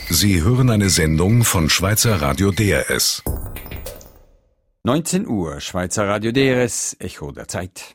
Sie hören eine Sendung von Schweizer Radio DRS. 19 Uhr, Schweizer Radio DRS, Echo der Zeit.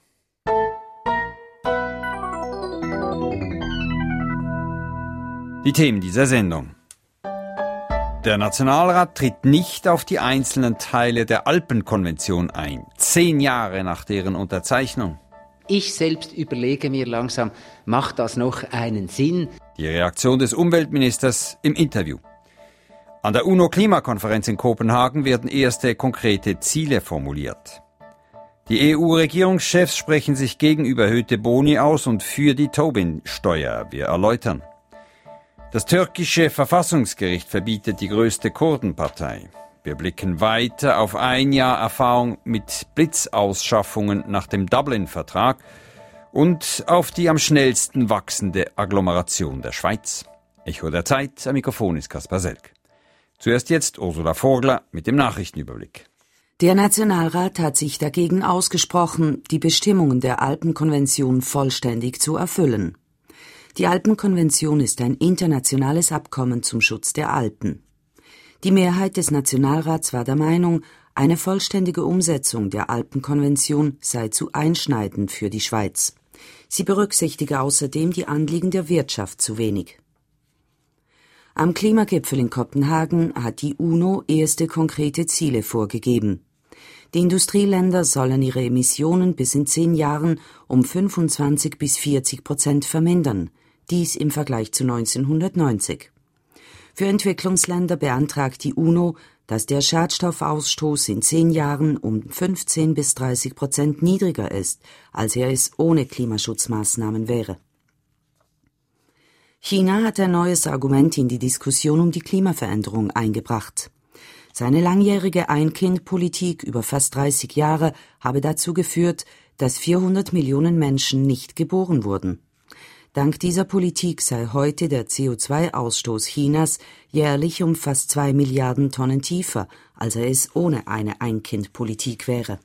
Die Themen dieser Sendung. Der Nationalrat tritt nicht auf die einzelnen Teile der Alpenkonvention ein, 10 Jahre nach deren Unterzeichnung. Ich selbst überlege mir langsam, macht das noch einen Sinn? Die Reaktion des Umweltministers im Interview. An der UNO-Klimakonferenz in Kopenhagen werden erste konkrete Ziele formuliert. Die EU-Regierungschefs sprechen sich gegen überhöhte Boni aus und für die Tobin-Steuer. Wir erläutern. Das türkische Verfassungsgericht verbietet die größte Kurdenpartei. Wir blicken weiter auf ein Jahr Erfahrung mit Blitzausschaffungen nach dem Dublin-Vertrag und auf die am schnellsten wachsende Agglomeration der Schweiz. Echo der Zeit, am Mikrofon ist Kaspar Selk. Zuerst jetzt Ursula Vogler mit dem Nachrichtenüberblick. Der Nationalrat hat sich dagegen ausgesprochen, die Bestimmungen der Alpenkonvention vollständig zu erfüllen. Die Alpenkonvention ist ein internationales Abkommen zum Schutz der Alpen. Die Mehrheit des Nationalrats war der Meinung, eine vollständige Umsetzung der Alpenkonvention sei zu einschneidend für die Schweiz. Sie berücksichtige außerdem die Anliegen der Wirtschaft zu wenig. Am Klimagipfel in Kopenhagen hat die UNO erste konkrete Ziele vorgegeben. Die Industrieländer sollen ihre Emissionen bis in 10 Jahren um 25 bis 40% vermindern, dies im Vergleich zu 1990. Für Entwicklungsländer beantragt die UNO, dass der Schadstoffausstoß in 10 Jahren um 15 bis 30% niedriger ist, als er es ohne Klimaschutzmaßnahmen wäre. China hat ein neues Argument in die Diskussion um die Klimaveränderung eingebracht. Seine langjährige Ein-Kind-Politik über fast 30 Jahre habe dazu geführt, dass 400 Millionen Menschen nicht geboren wurden. Dank dieser Politik sei heute der CO2-Ausstoß Chinas jährlich um fast 2 Milliarden Tonnen tiefer, als er es ohne eine Ein-Kind-Politik wäre.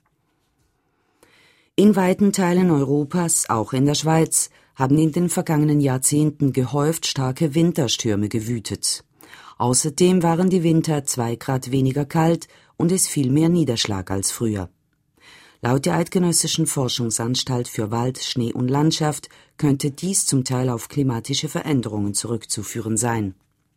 In weiten Teilen Europas, auch in der Schweiz, haben in den vergangenen Jahrzehnten gehäuft starke Winterstürme gewütet. Außerdem waren die Winter 2 Grad weniger kalt und es fiel mehr Niederschlag als früher. Laut der Eidgenössischen Forschungsanstalt für Wald, Schnee und Landschaft könnte dies zum Teil auf klimatische Veränderungen zurückzuführen sein.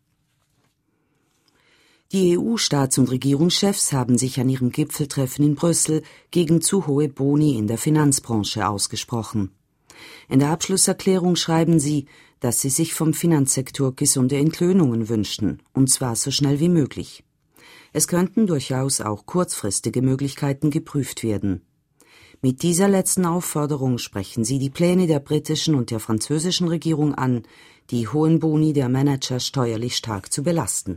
Die EU-Staats- und Regierungschefs haben sich an ihrem Gipfeltreffen in Brüssel gegen zu hohe Boni in der Finanzbranche ausgesprochen. In der Abschlusserklärung schreiben sie, dass sie sich vom Finanzsektor gesunde Entlöhnungen wünschten, und zwar so schnell wie möglich. Es könnten durchaus auch kurzfristige Möglichkeiten geprüft werden. Mit dieser letzten Aufforderung sprechen sie die Pläne der britischen und der französischen Regierung an, die hohen Boni der Manager steuerlich stark zu belasten.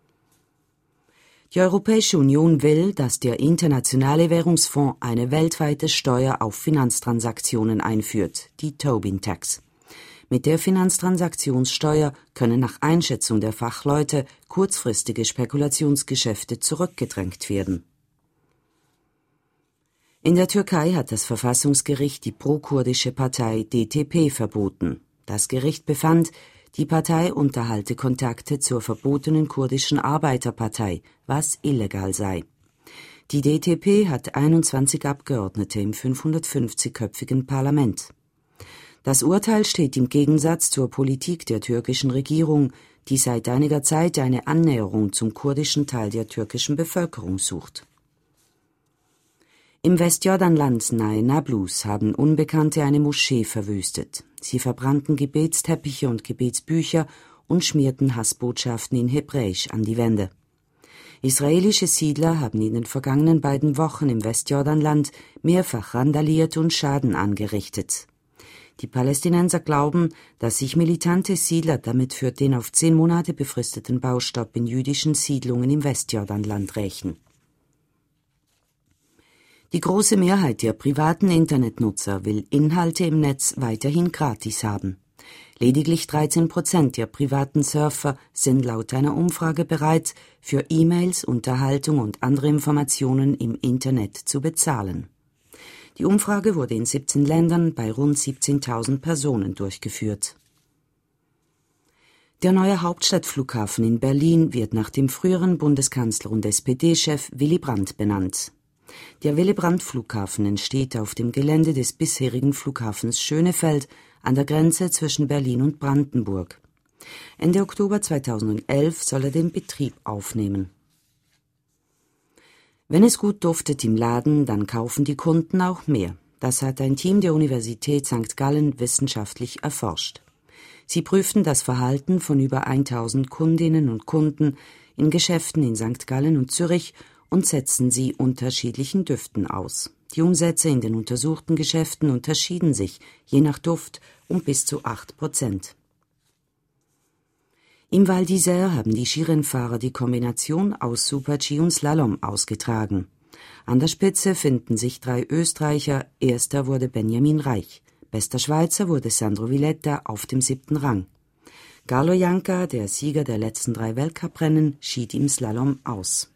Die Europäische Union will, dass der Internationale Währungsfonds eine weltweite Steuer auf Finanztransaktionen einführt, die Tobin-Tax. Mit der Finanztransaktionssteuer können nach Einschätzung der Fachleute kurzfristige Spekulationsgeschäfte zurückgedrängt werden. In der Türkei hat das Verfassungsgericht die pro-kurdische Partei DTP verboten. Das Gericht befand, die Partei unterhalte Kontakte zur verbotenen kurdischen Arbeiterpartei, was illegal sei. Die DTP hat 21 Abgeordnete im 550-köpfigen Parlament. Das Urteil steht im Gegensatz zur Politik der türkischen Regierung, die seit einiger Zeit eine Annäherung zum kurdischen Teil der türkischen Bevölkerung sucht. Im Westjordanland nahe Nablus haben Unbekannte eine Moschee verwüstet. Sie verbrannten Gebetsteppiche und Gebetsbücher und schmierten Hassbotschaften in Hebräisch an die Wände. Israelische Siedler haben in den vergangenen 2 Wochen im Westjordanland mehrfach randaliert und Schaden angerichtet. Die Palästinenser glauben, dass sich militante Siedler damit für den auf 10 Monate befristeten Baustopp in jüdischen Siedlungen im Westjordanland rächen. Die große Mehrheit der privaten Internetnutzer will Inhalte im Netz weiterhin gratis haben. Lediglich 13% der privaten Surfer sind laut einer Umfrage bereit, für E-Mails, Unterhaltung und andere Informationen im Internet zu bezahlen. Die Umfrage wurde in 17 Ländern bei rund 17.000 Personen durchgeführt. Der neue Hauptstadtflughafen in Berlin wird nach dem früheren Bundeskanzler und SPD-Chef Willy Brandt benannt. Der Willy-Brandt-Flughafen entsteht auf dem Gelände des bisherigen Flughafens Schönefeld an der Grenze zwischen Berlin und Brandenburg. Ende Oktober 2011 soll er den Betrieb aufnehmen. Wenn es gut duftet im Laden, dann kaufen die Kunden auch mehr. Das hat ein Team der Universität St. Gallen wissenschaftlich erforscht. Sie prüften das Verhalten von über 1000 Kundinnen und Kunden in Geschäften in St. Gallen und Zürich und setzten sie unterschiedlichen Düften aus. Die Umsätze in den untersuchten Geschäften unterschieden sich, je nach Duft, um bis zu 8%. Im Val d'Isère haben die Skirennfahrer die Kombination aus Super-G und Slalom ausgetragen. An der Spitze finden sich 3 Österreicher, erster wurde Benjamin Reich. Bester Schweizer wurde Sandro Villetta auf dem 7. Rang. Carlo Janka, der Sieger der letzten 3 Weltcuprennen, schied im Slalom aus.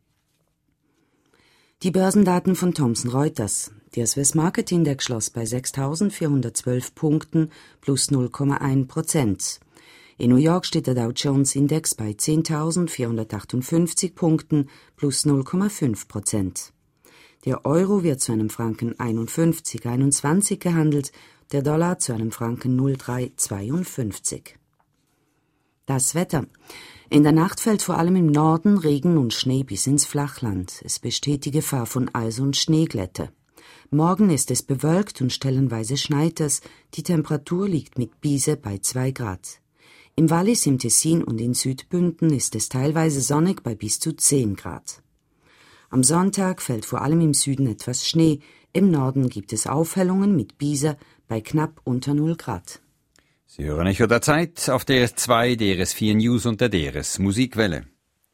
Die Börsendaten von Thomson Reuters. Der Swiss Market Index schloss bei 6.412 Punkten plus 0,1%. In New York steht der Dow Jones Index bei 10.458 Punkten plus 0,5%. Der Euro wird zu einem Franken 51,21 gehandelt, der Dollar zu einem Franken 0,352. Das Wetter. In der Nacht fällt vor allem im Norden Regen und Schnee bis ins Flachland. Es besteht die Gefahr von Eis- und Schneeglätte. Morgen ist es bewölkt und stellenweise schneit es. Die Temperatur liegt mit Biese bei 2 Grad. Im Wallis, im Tessin und in Südbünden ist es teilweise sonnig bei bis zu 10 Grad. Am Sonntag fällt vor allem im Süden etwas Schnee. Im Norden gibt es Aufhellungen mit Biese bei knapp unter 0 Grad. Sie hören Echo der Zeit auf DRS2, DRS4 News und der DRS Musikwelle.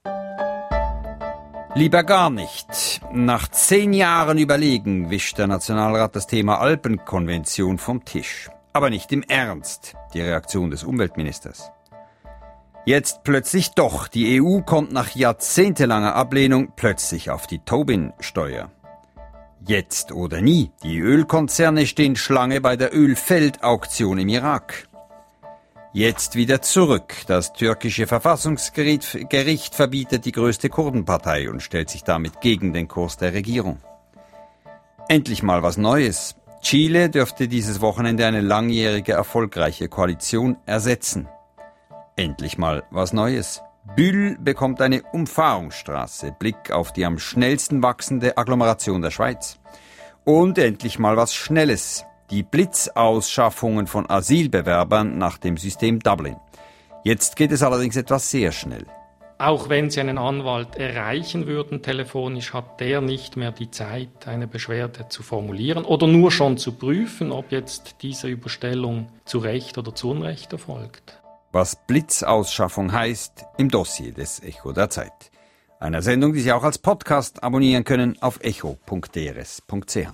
Lieber gar nicht. Nach 10 Jahren Überlegen wischt der Nationalrat das Thema Alpenkonvention vom Tisch. Aber nicht im Ernst, die Reaktion des Umweltministers. Jetzt plötzlich doch. Die EU kommt nach jahrzehntelanger Ablehnung plötzlich auf die Tobin-Steuer. Jetzt oder nie. Die Ölkonzerne stehen Schlange bei der Ölfeldauktion im Irak. Jetzt wieder zurück. Das türkische Verfassungsgericht verbietet die größte Kurdenpartei und stellt sich damit gegen den Kurs der Regierung. Endlich mal was Neues. Chile dürfte dieses Wochenende eine langjährige erfolgreiche Koalition ersetzen. Endlich mal was Neues. Bühl bekommt eine Umfahrungsstraße. Blick auf die am schnellsten wachsende Agglomeration der Schweiz. Und endlich mal was Schnelles. Die Blitzausschaffungen von Asylbewerbern nach dem System Dublin. Jetzt geht es allerdings etwas sehr schnell. Auch wenn Sie einen Anwalt erreichen würden telefonisch, hat der nicht mehr die Zeit, eine Beschwerde zu formulieren oder nur schon zu prüfen, ob jetzt diese Überstellung zu Recht oder zu Unrecht erfolgt. Was Blitzausschaffung heißt, im Dossier des Echo der Zeit. Einer Sendung, die Sie auch als Podcast abonnieren können auf echo.drs.ch.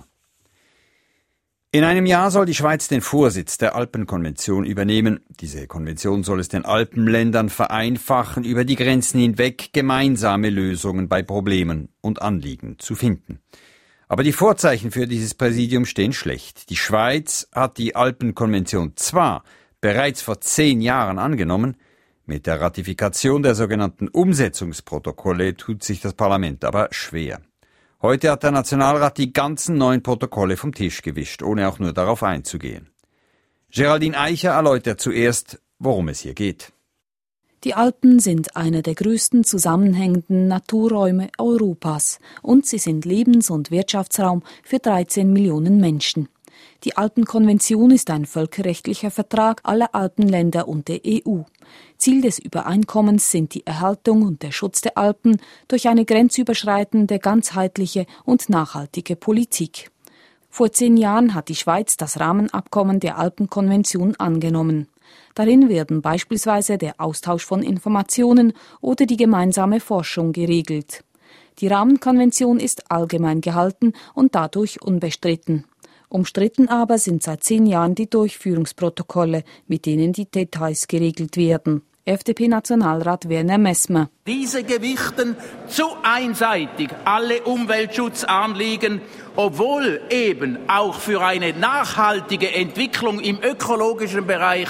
In einem Jahr soll die Schweiz den Vorsitz der Alpenkonvention übernehmen. Diese Konvention soll es den Alpenländern vereinfachen, über die Grenzen hinweg gemeinsame Lösungen bei Problemen und Anliegen zu finden. Aber die Vorzeichen für dieses Präsidium stehen schlecht. Die Schweiz hat die Alpenkonvention zwar bereits vor 10 Jahren angenommen, mit der Ratifikation der sogenannten Umsetzungsprotokolle tut sich das Parlament aber schwer. Heute hat der Nationalrat die ganzen 9 Protokolle vom Tisch gewischt, ohne auch nur darauf einzugehen. Geraldine Eicher erläutert zuerst, worum es hier geht. Die Alpen sind einer der größten zusammenhängenden Naturräume Europas und sie sind Lebens- und Wirtschaftsraum für 13 Millionen Menschen. Die Alpenkonvention ist ein völkerrechtlicher Vertrag aller Alpenländer und der EU. Ziel des Übereinkommens sind die Erhaltung und der Schutz der Alpen durch eine grenzüberschreitende, ganzheitliche und nachhaltige Politik. Vor 10 Jahren hat die Schweiz das Rahmenabkommen der Alpenkonvention angenommen. Darin werden beispielsweise der Austausch von Informationen oder die gemeinsame Forschung geregelt. Die Rahmenkonvention ist allgemein gehalten und dadurch unbestritten. Umstritten aber sind seit 10 Jahren die Durchführungsprotokolle, mit denen die Details geregelt werden. FDP-Nationalrat Werner Messmer. Diese gewichten zu einseitig alle Umweltschutzanliegen, obwohl eben auch für eine nachhaltige Entwicklung im ökologischen Bereich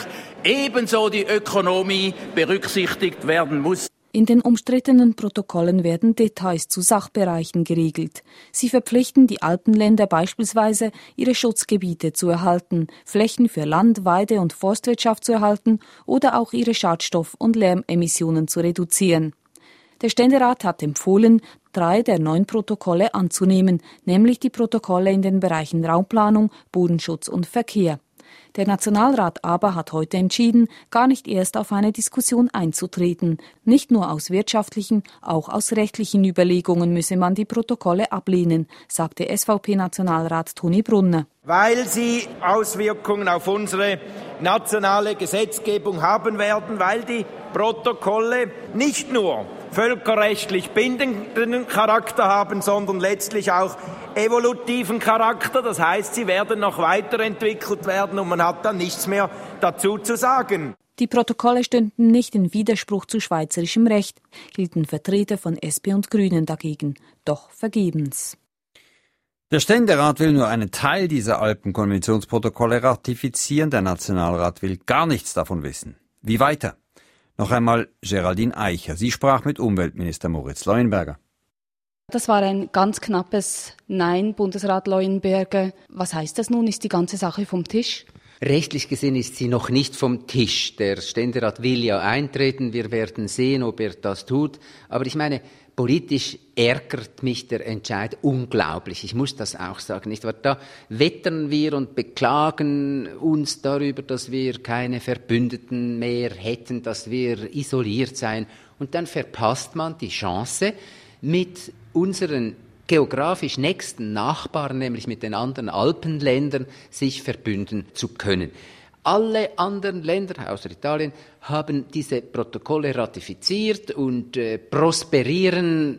ebenso die Ökonomie berücksichtigt werden muss. In den umstrittenen Protokollen werden Details zu Sachbereichen geregelt. Sie verpflichten die Alpenländer beispielsweise, ihre Schutzgebiete zu erhalten, Flächen für Land-, Weide- und Forstwirtschaft zu erhalten oder auch ihre Schadstoff- und Lärmemissionen zu reduzieren. Der Ständerat hat empfohlen, 3 der 9 Protokolle anzunehmen, nämlich die Protokolle in den Bereichen Raumplanung, Bodenschutz und Verkehr. Der Nationalrat aber hat heute entschieden, gar nicht erst auf eine Diskussion einzutreten. Nicht nur aus wirtschaftlichen, auch aus rechtlichen Überlegungen müsse man die Protokolle ablehnen, sagte SVP-Nationalrat Toni Brunner. Weil sie Auswirkungen auf unsere nationale Gesetzgebung haben werden, weil die Protokolle nicht nur völkerrechtlich bindenden Charakter haben, sondern letztlich auch evolutiven Charakter. Das heißt, sie werden noch weiterentwickelt werden und man hat dann nichts mehr dazu zu sagen. Die Protokolle stünden nicht in Widerspruch zu schweizerischem Recht, hielten Vertreter von SP und Grünen dagegen, doch vergebens. Der Ständerat will nur einen Teil dieser Alpenkonventionsprotokolle ratifizieren, der Nationalrat will gar nichts davon wissen. Wie weiter? Noch einmal Geraldine Eicher. Sie sprach mit Umweltminister Moritz Leuenberger. Das war ein ganz knappes Nein, Bundesrat Leuenberger. Was heißt das nun? Ist die ganze Sache vom Tisch? Rechtlich gesehen ist sie noch nicht vom Tisch. Der Ständerat will ja eintreten. Wir werden sehen, ob er das tut. Aber ich meine, politisch ärgert mich der Entscheid unglaublich. Ich muss das auch sagen. Nicht wahr? Da wettern wir und beklagen uns darüber, dass wir keine Verbündeten mehr hätten, dass wir isoliert seien. Und dann verpasst man die Chance, mit unseren geografisch nächsten Nachbarn, nämlich mit den anderen Alpenländern, sich verbünden zu können. Alle anderen Länder, außer Italien, haben diese Protokolle ratifiziert und prosperieren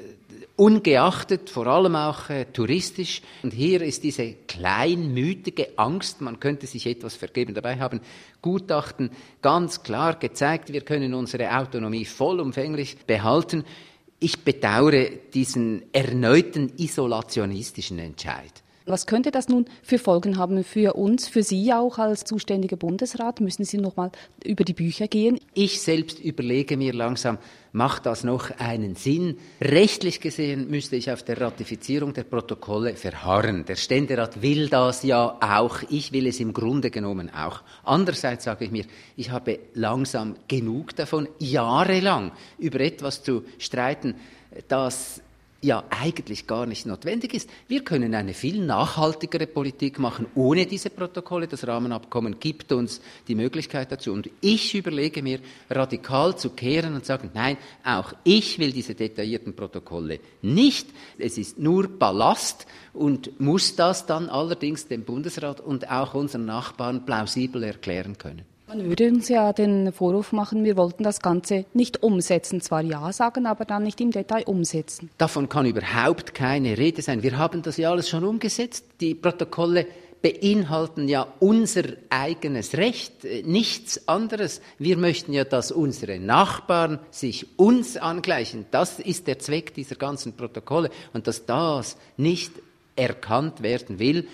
ungeachtet, vor allem auch touristisch. Und hier ist diese kleinmütige Angst, man könnte sich etwas vergeben. Dabei haben Gutachten ganz klar gezeigt, wir können unsere Autonomie vollumfänglich behalten. Ich bedauere diesen erneuten isolationistischen Entscheid. Was könnte das nun für Folgen haben für uns, für Sie auch als zuständiger Bundesrat? Müssen Sie noch mal über die Bücher gehen? Ich selbst überlege mir langsam, macht das noch einen Sinn? Rechtlich gesehen müsste ich auf der Ratifizierung der Protokolle verharren. Der Ständerat will das ja auch. Ich will es im Grunde genommen auch. Andererseits sage ich mir, ich habe langsam genug davon, jahrelang über etwas zu streiten, das ja eigentlich gar nicht notwendig ist. Wir können eine viel nachhaltigere Politik machen ohne diese Protokolle. Das Rahmenabkommen gibt uns die Möglichkeit dazu. Und ich überlege mir, radikal zu kehren und sagen, nein, auch ich will diese detaillierten Protokolle nicht. Es ist nur Ballast und muss das dann allerdings dem Bundesrat und auch unseren Nachbarn plausibel erklären können. Man würde uns ja den Vorwurf machen, wir wollten das Ganze nicht umsetzen. Zwar Ja sagen, aber dann nicht im Detail umsetzen. Davon kann überhaupt keine Rede sein. Wir haben das ja alles schon umgesetzt. Die Protokolle beinhalten ja unser eigenes Recht, nichts anderes. Wir möchten ja, dass unsere Nachbarn sich uns angleichen. Das ist der Zweck dieser ganzen Protokolle. Und dass das nicht erkannt werden will,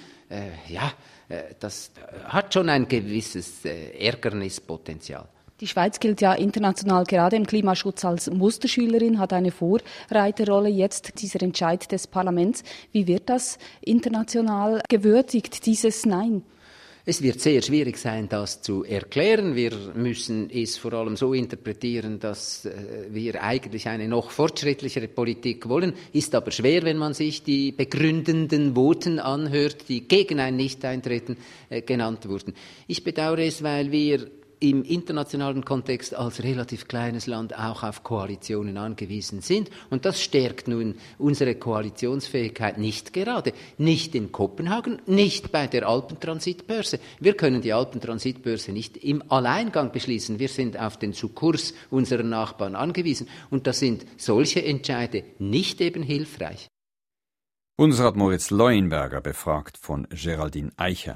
das hat schon ein gewisses Ärgernispotenzial. Die Schweiz gilt ja international gerade im Klimaschutz als Musterschülerin, hat eine Vorreiterrolle. Jetzt dieser Entscheid des Parlaments. Wie wird das international gewürdigt, dieses Nein? Es wird sehr schwierig sein, das zu erklären. Wir müssen es vor allem so interpretieren, dass wir eigentlich eine noch fortschrittlichere Politik wollen. Ist aber schwer, wenn man sich die begründenden Voten anhört, die gegen ein Nichteintreten genannt wurden. Ich bedauere es, weil wir im internationalen Kontext als relativ kleines Land auch auf Koalitionen angewiesen sind. Und das stärkt nun unsere Koalitionsfähigkeit nicht gerade. Nicht in Kopenhagen, nicht bei der Alpentransitbörse. Wir können die Alpentransitbörse nicht im Alleingang beschließen. Wir sind auf den Sukkurs unserer Nachbarn angewiesen. Und da sind solche Entscheide nicht eben hilfreich. Bundesrat Moritz Leuenberger befragt von Geraldine Eicher.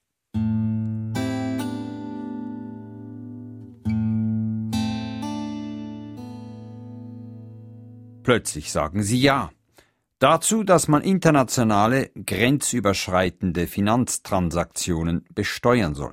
Plötzlich sagen sie Ja. Dazu, dass man internationale, grenzüberschreitende Finanztransaktionen besteuern soll.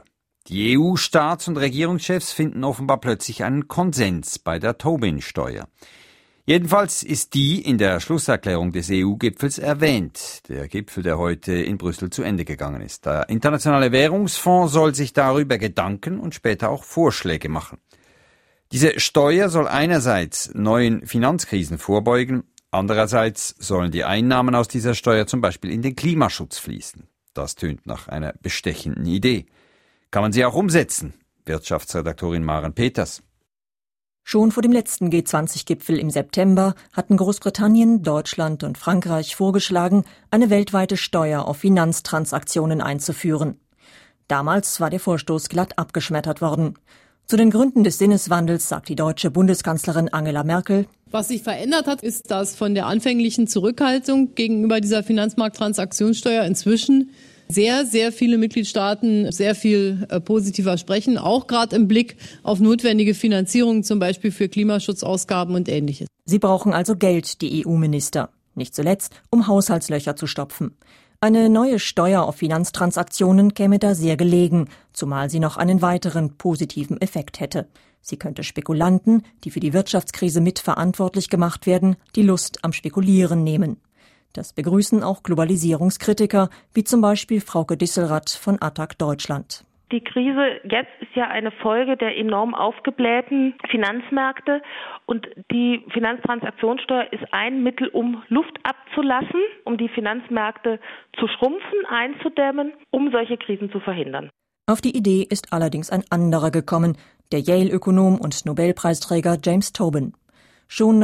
Die EU-Staats- und Regierungschefs finden offenbar plötzlich einen Konsens bei der Tobin-Steuer. Jedenfalls ist die in der Schlusserklärung des EU-Gipfels erwähnt. Der Gipfel, der heute in Brüssel zu Ende gegangen ist. Der Internationale Währungsfonds soll sich darüber Gedanken und später auch Vorschläge machen. Diese Steuer soll einerseits neuen Finanzkrisen vorbeugen, andererseits sollen die Einnahmen aus dieser Steuer zum Beispiel in den Klimaschutz fließen. Das tönt nach einer bestechenden Idee. Kann man sie auch umsetzen? Wirtschaftsredaktorin Maren Peters. Schon vor dem letzten G20-Gipfel im September hatten Großbritannien, Deutschland und Frankreich vorgeschlagen, eine weltweite Steuer auf Finanztransaktionen einzuführen. Damals war der Vorstoß glatt abgeschmettert worden. Zu den Gründen des Sinneswandels sagt die deutsche Bundeskanzlerin Angela Merkel: Was sich verändert hat, ist, dass von der anfänglichen Zurückhaltung gegenüber dieser Finanzmarkttransaktionssteuer inzwischen sehr, sehr viele Mitgliedstaaten sehr viel positiver sprechen, auch gerade im Blick auf notwendige Finanzierung, zum Beispiel für Klimaschutzausgaben und Ähnliches. Sie brauchen also Geld, die EU-Minister. Nicht zuletzt, um Haushaltslöcher zu stopfen. Eine neue Steuer auf Finanztransaktionen käme da sehr gelegen, zumal sie noch einen weiteren positiven Effekt hätte. Sie könnte Spekulanten, die für die Wirtschaftskrise mitverantwortlich gemacht werden, die Lust am Spekulieren nehmen. Das begrüßen auch Globalisierungskritiker, wie zum Beispiel Frauke Disselrath von Attac Deutschland. Die Krise jetzt ist ja eine Folge der enorm aufgeblähten Finanzmärkte und die Finanztransaktionssteuer ist ein Mittel, um Luft abzulassen, um die Finanzmärkte zu schrumpfen, einzudämmen, um solche Krisen zu verhindern. Auf die Idee ist allerdings ein anderer gekommen, der Yale-Ökonom und Nobelpreisträger James Tobin. Schon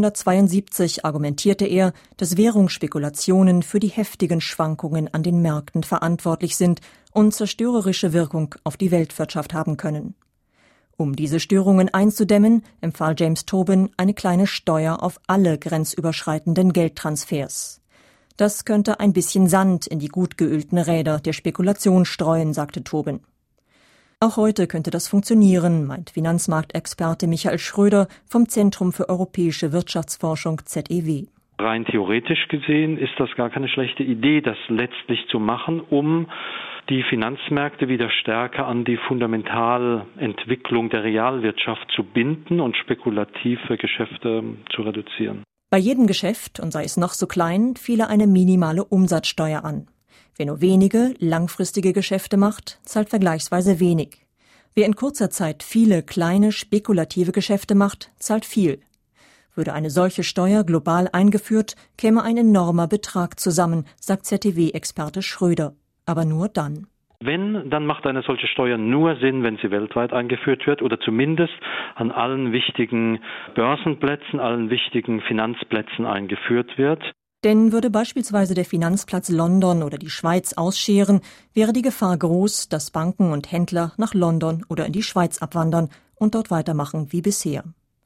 1972 argumentierte er, dass Währungsspekulationen für die heftigen Schwankungen an den Märkten verantwortlich sind und zerstörerische Wirkung auf die Weltwirtschaft haben können. Um diese Störungen einzudämmen, empfahl James Tobin eine kleine Steuer auf alle grenzüberschreitenden Geldtransfers. Das könnte ein bisschen Sand in die gut geölten Räder der Spekulation streuen, sagte Tobin. Auch heute könnte das funktionieren, meint Finanzmarktexperte Michael Schröder vom Zentrum für europäische Wirtschaftsforschung ZEW. Rein theoretisch gesehen ist das gar keine schlechte Idee, das letztlich zu machen, um die Finanzmärkte wieder stärker an die Fundamentalentwicklung der Realwirtschaft zu binden und spekulative Geschäfte zu reduzieren. Bei jedem Geschäft, und sei es noch so klein, fiele eine minimale Umsatzsteuer an. Wer nur wenige, langfristige Geschäfte macht, zahlt vergleichsweise wenig. Wer in kurzer Zeit viele kleine, spekulative Geschäfte macht, zahlt viel. Würde eine solche Steuer global eingeführt, käme ein enormer Betrag zusammen, sagt ZDW-Experte Schröder. Aber nur dann. Wenn, dann macht eine solche Steuer nur Sinn, wenn sie weltweit eingeführt wird oder zumindest an allen wichtigen Börsenplätzen, allen wichtigen Finanzplätzen eingeführt wird. Denn würde beispielsweise der Finanzplatz London oder die Schweiz ausscheren, wäre die Gefahr groß, dass Banken und Händler nach London oder in die Schweiz abwandern und dort weitermachen wie bisher.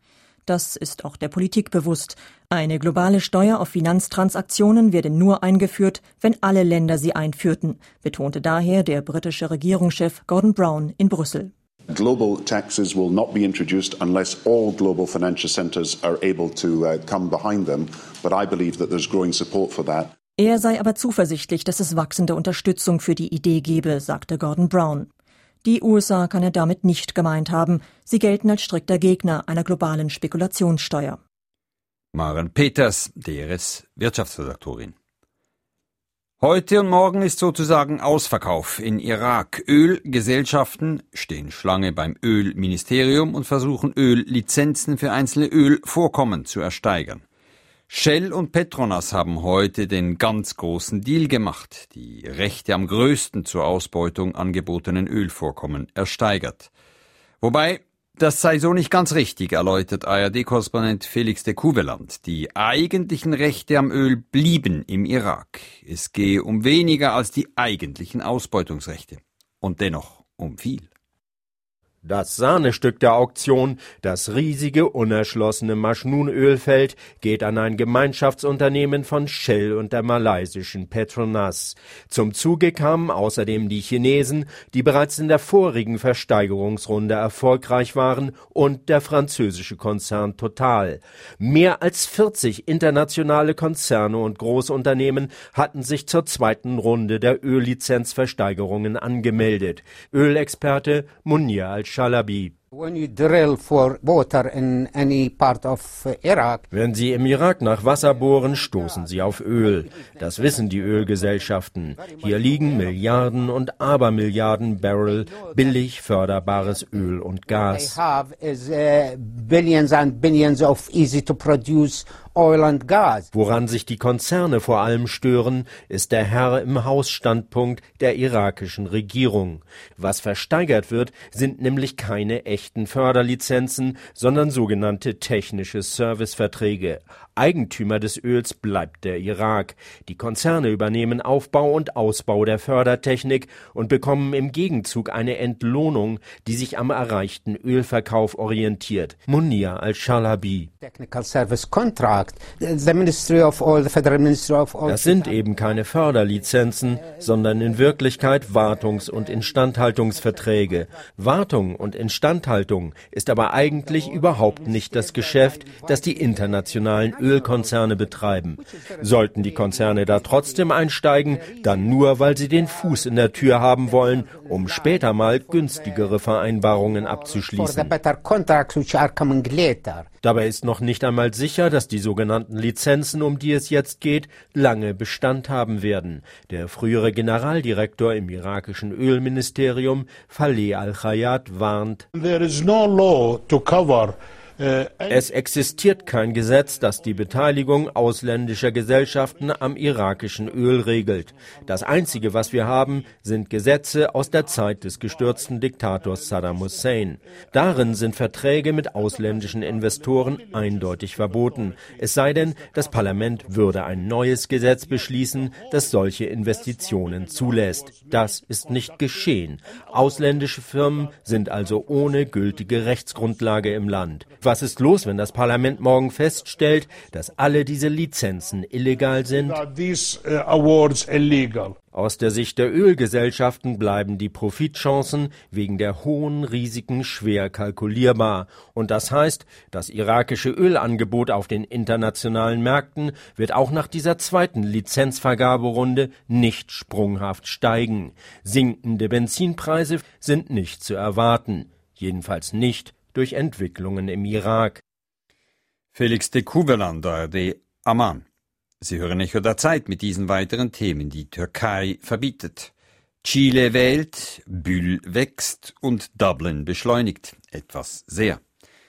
Das ist auch der Politik bewusst. Eine globale Steuer auf Finanztransaktionen werde nur eingeführt, wenn alle Länder sie einführten, betonte daher der britische Regierungschef Gordon Brown in Brüssel. Global taxes will not be introduced unless all global financial centres are able to come behind them, but I believe that there's growing support for that. Er sei aber zuversichtlich, dass es wachsende Unterstützung für die Idee gebe, sagte Gordon Brown. Die USA kann er damit nicht gemeint haben. Sie gelten als strikter Gegner einer globalen Spekulationssteuer. Maren Peters, DRS Wirtschaftsredaktorin. Heute und morgen ist sozusagen Ausverkauf in Irak. Ölgesellschaften stehen Schlange beim Ölministerium und versuchen Öllizenzen für einzelne Ölvorkommen zu ersteigern. Shell und Petronas haben heute den ganz großen Deal gemacht, die Rechte am größten zur Ausbeutung angebotenen Ölvorkommen ersteigert. Wobei, das sei so nicht ganz richtig, erläutert ARD-Korrespondent Felix de Couveland. Die eigentlichen Rechte am Öl blieben im Irak. Es gehe um weniger als die eigentlichen Ausbeutungsrechte. Und dennoch um viel. Das Sahnestück der Auktion, das riesige, unerschlossene Majnun-Ölfeld, geht an ein Gemeinschaftsunternehmen von Shell und der malaysischen Petronas. Zum Zuge kamen außerdem die Chinesen, die bereits in der vorigen Versteigerungsrunde erfolgreich waren, und der französische Konzern Total. Mehr als 40 internationale Konzerne und Großunternehmen hatten sich zur zweiten Runde der Öllizenzversteigerungen angemeldet. Ölexperte Munir Al-Chalabi. Wenn Sie im Irak nach Wasser bohren, stoßen Sie auf Öl. Das wissen die Ölgesellschaften. Hier liegen Milliarden und Abermilliarden Barrel billig förderbares Öl und Gas. Woran sich die Konzerne vor allem stören, ist der Herr-im-Haus-Standpunkt der irakischen Regierung. Was versteigert wird, sind nämlich keine echten Förderlizenzen, sondern sogenannte technische Serviceverträge. Eigentümer des Öls bleibt der Irak. Die Konzerne übernehmen Aufbau und Ausbau der Fördertechnik und bekommen im Gegenzug eine Entlohnung, die sich am erreichten Ölverkauf orientiert. Munir Al-Chalabi. Das sind eben keine Förderlizenzen, sondern in Wirklichkeit Wartungs- und Instandhaltungsverträge. Wartung und Instandhaltung ist aber eigentlich überhaupt nicht das Geschäft, das die internationalen Ölkonzerne betreiben. Sollten die Konzerne da trotzdem einsteigen, dann nur, weil sie den Fuß in der Tür haben wollen, um später mal günstigere Vereinbarungen abzuschließen. Dabei ist noch nicht einmal sicher, dass die sogenannten Lizenzen, um die es jetzt geht, lange Bestand haben werden. Der frühere Generaldirektor im irakischen Ölministerium, Faleh Al-Khayat, warnt: Es existiert kein Gesetz, das die Beteiligung ausländischer Gesellschaften am irakischen Öl regelt. Das Einzige, was wir haben, sind Gesetze aus der Zeit des gestürzten Diktators Saddam Hussein. Darin sind Verträge mit ausländischen Investoren eindeutig verboten. Es sei denn, das Parlament würde ein neues Gesetz beschließen, das solche Investitionen zulässt. Das ist nicht geschehen. Ausländische Firmen sind also ohne gültige Rechtsgrundlage im Land. Was ist los, wenn das Parlament morgen feststellt, dass alle diese Lizenzen illegal sind? Aus der Sicht der Ölgesellschaften bleiben die Profitchancen wegen der hohen Risiken schwer kalkulierbar. Und das heißt, das irakische Ölangebot auf den internationalen Märkten wird auch nach dieser zweiten Lizenzvergaberunde nicht sprunghaft steigen. Sinkende Benzinpreise sind nicht zu erwarten. Jedenfalls nicht durch Entwicklungen im Irak. Felix de Kuveland, ARD, Amman. Sie hören Echo der Zeit mit diesen weiteren Themen. Die Türkei verbietet. Chile wählt, Bühl wächst und Dublin beschleunigt. Etwas sehr.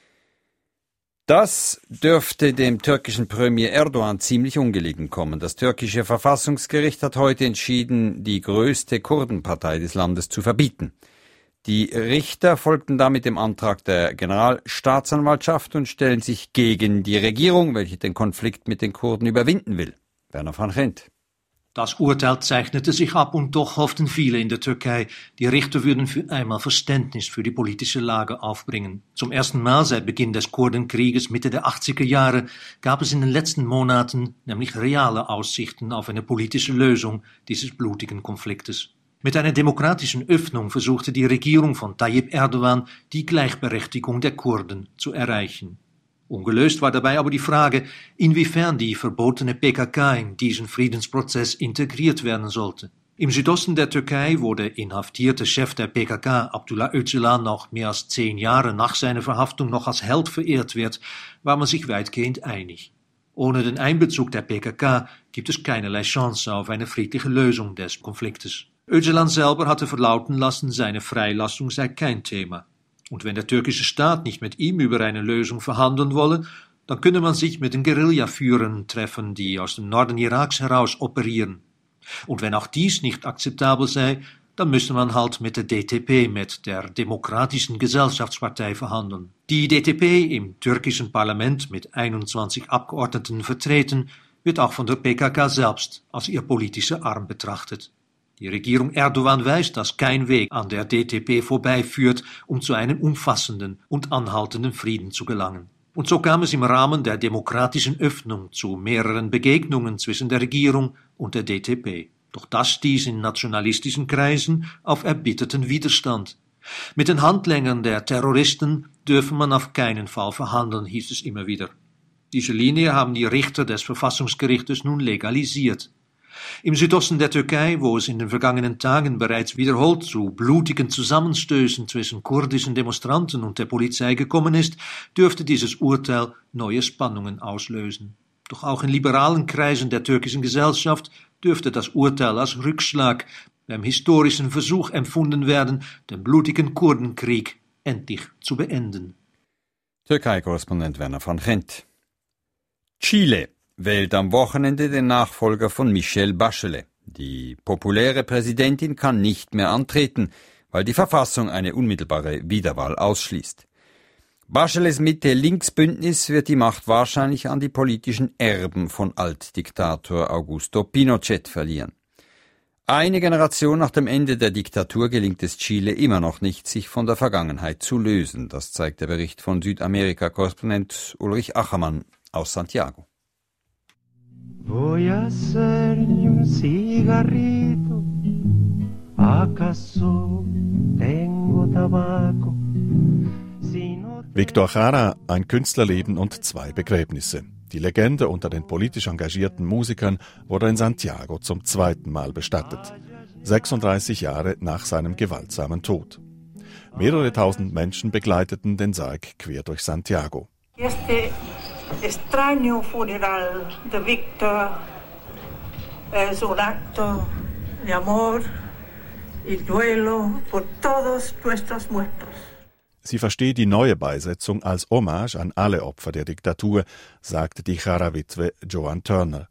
Das dürfte dem türkischen Premier Erdogan ziemlich ungelegen kommen. Das türkische Verfassungsgericht hat heute entschieden, die größte Kurdenpartei des Landes zu verbieten. Die Richter folgten damit dem Antrag der Generalstaatsanwaltschaft und stellen sich gegen die Regierung, welche den Konflikt mit den Kurden überwinden will. Werner van Gent. Das Urteil zeichnete sich ab und doch hofften viele in der Türkei, die Richter würden für einmal Verständnis für die politische Lage aufbringen. Zum ersten Mal seit Beginn des Kurdenkrieges Mitte der 80er Jahre gab es in den letzten Monaten nämlich reale Aussichten auf eine politische Lösung dieses blutigen Konfliktes. Mit einer demokratischen Öffnung versuchte die Regierung von Tayyip Erdogan die Gleichberechtigung der Kurden zu erreichen. Ungelöst war dabei aber die Frage, inwiefern die verbotene PKK in diesen Friedensprozess integriert werden sollte. Im Südosten der Türkei, wo der inhaftierte Chef der PKK, Abdullah Öcalan, noch mehr als 10 Jahre nach seiner Verhaftung noch als Held verehrt wird, war man sich weitgehend einig. Ohne den Einbezug der PKK gibt es keinerlei Chance auf eine friedliche Lösung des Konfliktes. Öcalan selber hatte verlauten lassen, seine Freilassung sei kein Thema. Und wenn der türkische Staat nicht mit ihm über eine Lösung verhandeln wolle, dann könne man sich mit den Guerillaführern treffen, die aus dem Norden Iraks heraus operieren. Und wenn auch dies nicht akzeptabel sei, dann müsse man halt mit der DTP, mit der Demokratischen Gesellschaftspartei, verhandeln. Die DTP, im türkischen Parlament mit 21 Abgeordneten vertreten, wird auch von der PKK selbst als ihr politischer Arm betrachtet. Die Regierung Erdogan weiß, dass kein Weg an der DTP vorbeiführt, um zu einem umfassenden und anhaltenden Frieden zu gelangen. Und so kam es im Rahmen der demokratischen Öffnung zu mehreren Begegnungen zwischen der Regierung und der DTP. Doch das stieß in nationalistischen Kreisen auf erbitterten Widerstand. Mit den Handlangern der Terroristen dürfe man auf keinen Fall verhandeln, hieß es immer wieder. Diese Linie haben die Richter des Verfassungsgerichtes nun legalisiert. Im Südosten der Türkei, wo es in den vergangenen Tagen bereits wiederholt zu blutigen Zusammenstößen zwischen kurdischen Demonstranten und der Polizei gekommen ist, dürfte dieses Urteil neue Spannungen auslösen. Doch auch in liberalen Kreisen der türkischen Gesellschaft dürfte das Urteil als Rückschlag beim historischen Versuch empfunden werden, den blutigen Kurdenkrieg endlich zu beenden. Türkei-Korrespondent Werner van Gent. Chile wählt am Wochenende den Nachfolger von Michelle Bachelet. Die populäre Präsidentin kann nicht mehr antreten, weil die Verfassung eine unmittelbare Wiederwahl ausschließt. Bachelets Mitte-Links-Bündnis wird die Macht wahrscheinlich an die politischen Erben von Altdiktator Augusto Pinochet verlieren. Eine Generation nach dem Ende der Diktatur gelingt es Chile immer noch nicht, sich von der Vergangenheit zu lösen. Das zeigt der Bericht von Südamerika-Korrespondent Ulrich Achermann aus Santiago. Voy a hacerme un cigarrito, acaso tengo tabaco. Victor Jara, ein Künstlerleben und 2 Begräbnisse. Die Legende unter den politisch engagierten Musikern wurde in Santiago zum 2. Mal bestattet, 36 Jahre nach seinem gewaltsamen Tod. Mehrere tausend Menschen begleiteten den Sarg quer durch Santiago. Este extraño funeral de Victor es un acto de amor y duelo por todos nuestros muertos. Sie verstehe die neue Beisetzung als Hommage an alle Opfer der Diktatur, sagte die Jara-Witwe Joan Turner.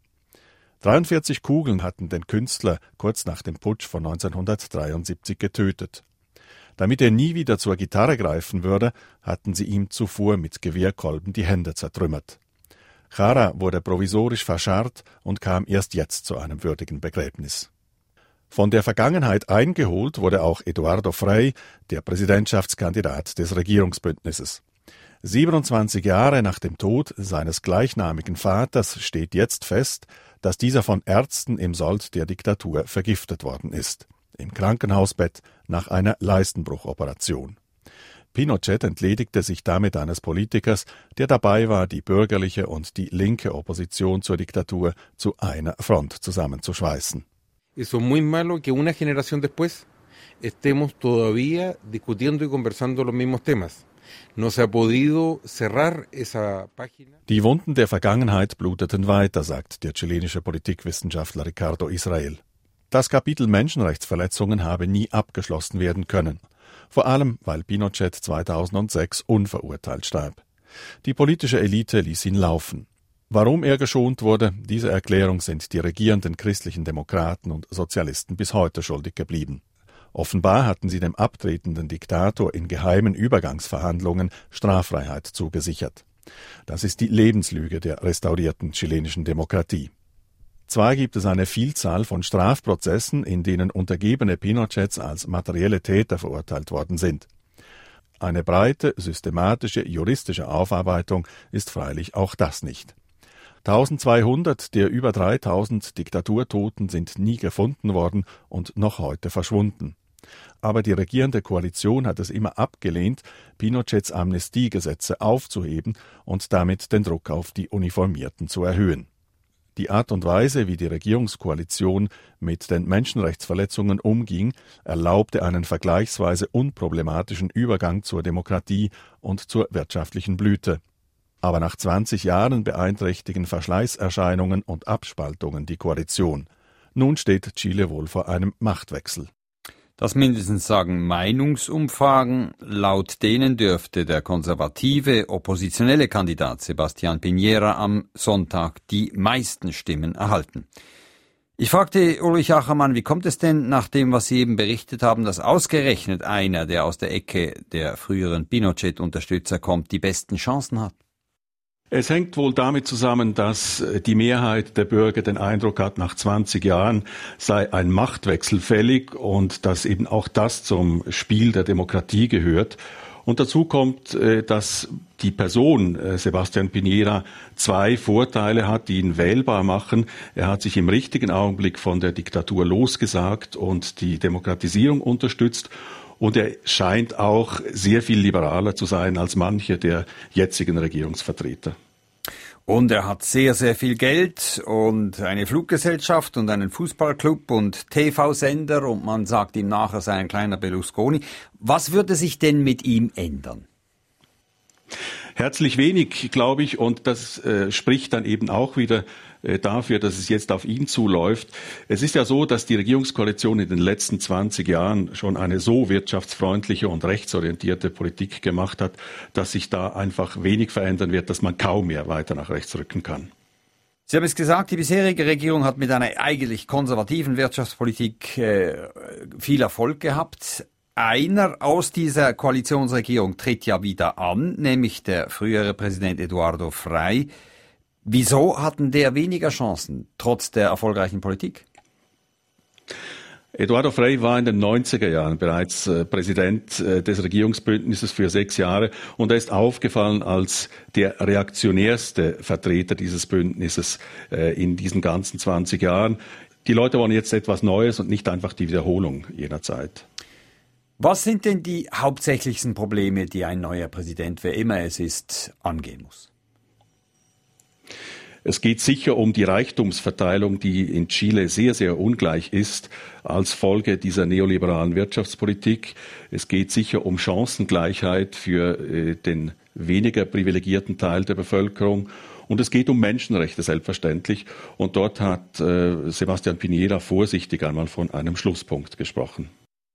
43 Kugeln hatten den Künstler kurz nach dem Putsch von 1973 getötet. Damit er nie wieder zur Gitarre greifen würde, hatten sie ihm zuvor mit Gewehrkolben die Hände zertrümmert. Jara wurde provisorisch verscharrt und kam erst jetzt zu einem würdigen Begräbnis. Von der Vergangenheit eingeholt wurde auch Eduardo Frei, der Präsidentschaftskandidat des Regierungsbündnisses. 27 Jahre nach dem Tod seines gleichnamigen Vaters steht jetzt fest, dass dieser von Ärzten im Sold der Diktatur vergiftet worden ist. Im Krankenhausbett nach einer Leistenbruchoperation. Pinochet entledigte sich damit eines Politikers, der dabei war, die bürgerliche und die linke Opposition zur Diktatur zu einer Front zusammenzuschweißen. Eso es muy malo que una generación después estemos todavía discutiendo y conversando los mismos temas. No se ha podido cerrar esa página. Die Wunden der Vergangenheit bluteten weiter, sagt der chilenische Politikwissenschaftler Ricardo Israel. Das Kapitel Menschenrechtsverletzungen habe nie abgeschlossen werden können. Vor allem, weil Pinochet 2006 unverurteilt starb. Die politische Elite ließ ihn laufen. Warum er geschont wurde, diese Erklärung sind die regierenden christlichen Demokraten und Sozialisten bis heute schuldig geblieben. Offenbar hatten sie dem abtretenden Diktator in geheimen Übergangsverhandlungen Straffreiheit zugesichert. Das ist die Lebenslüge der restaurierten chilenischen Demokratie. Zwar gibt es eine Vielzahl von Strafprozessen, in denen Untergebene Pinochets als materielle Täter verurteilt worden sind. Eine breite, systematische, juristische Aufarbeitung ist freilich auch das nicht. 1200 der über 3000 Diktaturtoten sind nie gefunden worden und noch heute verschwunden. Aber die regierende Koalition hat es immer abgelehnt, Pinochets Amnestiegesetze aufzuheben und damit den Druck auf die Uniformierten zu erhöhen. Die Art und Weise, wie die Regierungskoalition mit den Menschenrechtsverletzungen umging, erlaubte einen vergleichsweise unproblematischen Übergang zur Demokratie und zur wirtschaftlichen Blüte. Aber nach 20 Jahren beeinträchtigen Verschleißerscheinungen und Abspaltungen die Koalition. Nun steht Chile wohl vor einem Machtwechsel. Das mindestens sagen Meinungsumfragen. Laut denen dürfte der konservative, oppositionelle Kandidat Sebastián Piñera am Sonntag die meisten Stimmen erhalten. Ich fragte Ulrich Achermann, wie kommt es denn, nach dem, was Sie eben berichtet haben, dass ausgerechnet einer, der aus der Ecke der früheren Pinochet-Unterstützer kommt, die besten Chancen hat? Es hängt wohl damit zusammen, dass die Mehrheit der Bürger den Eindruck hat, nach 20 Jahren sei ein Machtwechsel fällig und dass eben auch das zum Spiel der Demokratie gehört. Und dazu kommt, dass die Person Sebastián Piñera 2 Vorteile hat, die ihn wählbar machen. Er hat sich im richtigen Augenblick von der Diktatur losgesagt und die Demokratisierung unterstützt. Und er scheint auch sehr viel liberaler zu sein als manche der jetzigen Regierungsvertreter. Und er hat sehr, sehr viel Geld und eine Fluggesellschaft und einen Fußballclub und TV-Sender und man sagt ihm nachher, er sei ein kleiner Berlusconi. Was würde sich denn mit ihm ändern? Herzlich wenig, glaube ich, und das spricht dann eben auch wieder dafür, dass es jetzt auf ihn zuläuft. Es ist ja so, dass die Regierungskoalition in den letzten 20 Jahren schon eine so wirtschaftsfreundliche und rechtsorientierte Politik gemacht hat, dass sich da einfach wenig verändern wird, dass man kaum mehr weiter nach rechts rücken kann. Sie haben es gesagt, die bisherige Regierung hat mit einer eigentlich konservativen Wirtschaftspolitik viel Erfolg gehabt. Einer aus dieser Koalitionsregierung tritt ja wieder an, nämlich der frühere Präsident Eduardo Frei. Wieso hatten der weniger Chancen, trotz der erfolgreichen Politik? Eduardo Frei war in den 90er Jahren bereits Präsident des Regierungsbündnisses für 6 Jahre und er ist aufgefallen als der reaktionärste Vertreter dieses Bündnisses in diesen ganzen 20 Jahren. Die Leute wollen jetzt etwas Neues und nicht einfach die Wiederholung jener Zeit. Was sind denn die hauptsächlichsten Probleme, die ein neuer Präsident, wer immer es ist, angehen muss? Es geht sicher um die Reichtumsverteilung, die in Chile sehr, sehr ungleich ist als Folge dieser neoliberalen Wirtschaftspolitik. Es geht sicher um Chancengleichheit für den weniger privilegierten Teil der Bevölkerung. Und es geht um Menschenrechte selbstverständlich. Und dort hat Sebastián Piñera vorsichtig einmal von einem Schlusspunkt gesprochen.